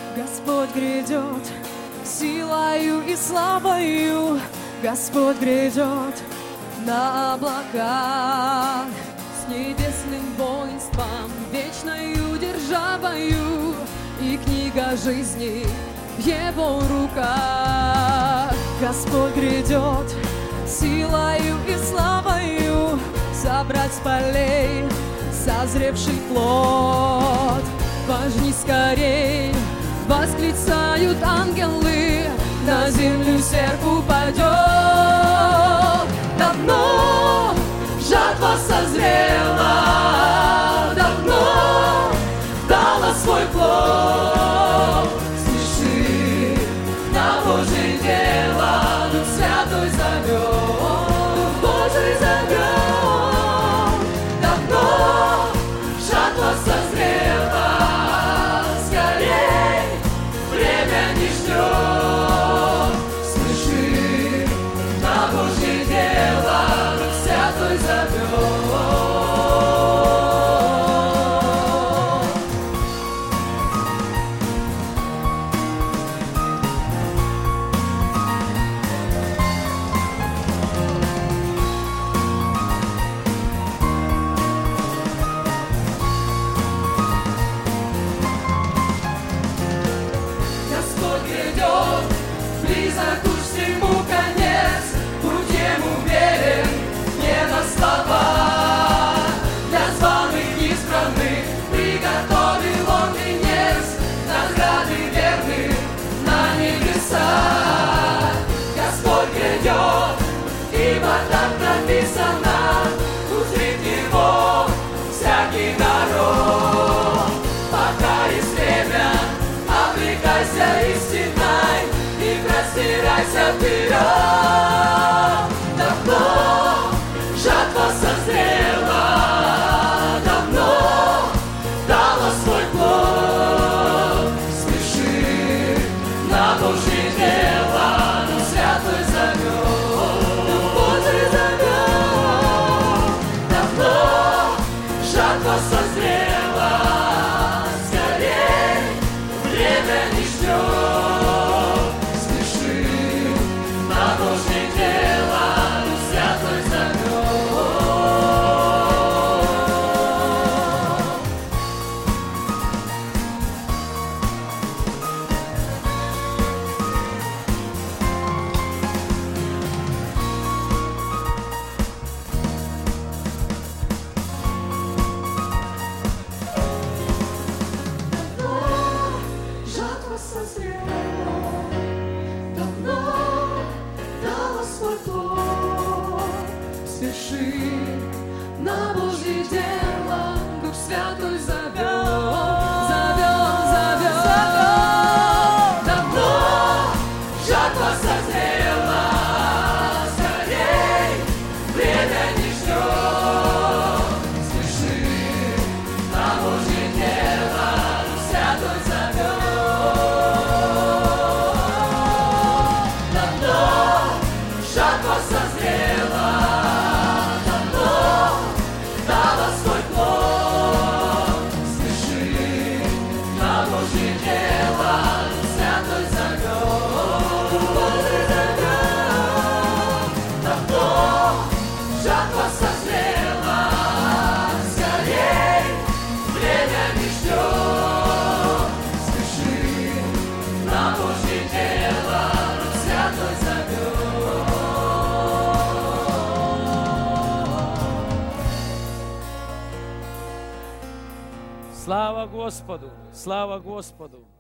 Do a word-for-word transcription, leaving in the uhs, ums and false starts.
Господь грядет силою и славою, Господь грядет на облаках с небесным воинством, вечною державою, и книга жизни в Его руках. Господь грядет силою и славою, собрать с полей созревший плод. Пожни скорей, восклицают ангелы, на землю серп упадет. Давно жатва созрела, давно дала свой плод. Спеши на Божье дело, Дух Святой зовет, Дух Божий зовет. Давно жатва созрела, ибо так написано, узрит Его всякий народ. Пока есть время, облекайся истиной и простирайся вперед. Давно жатва созрела, давно дала свой плод. Спеши на Божье дело, Дух Святой зовет. Созрела, скорей, время не ждет. Спеши на Божье дело, Дух Святой на Божье дело, Дух Святой зовет, зовет, зовет, зовет. Давно жатва созрела, скорей, время не ждет. Спеши на Божье дело, Дух Святой зовет. Давно жатва созрела, Слава Господу! Слава Господу!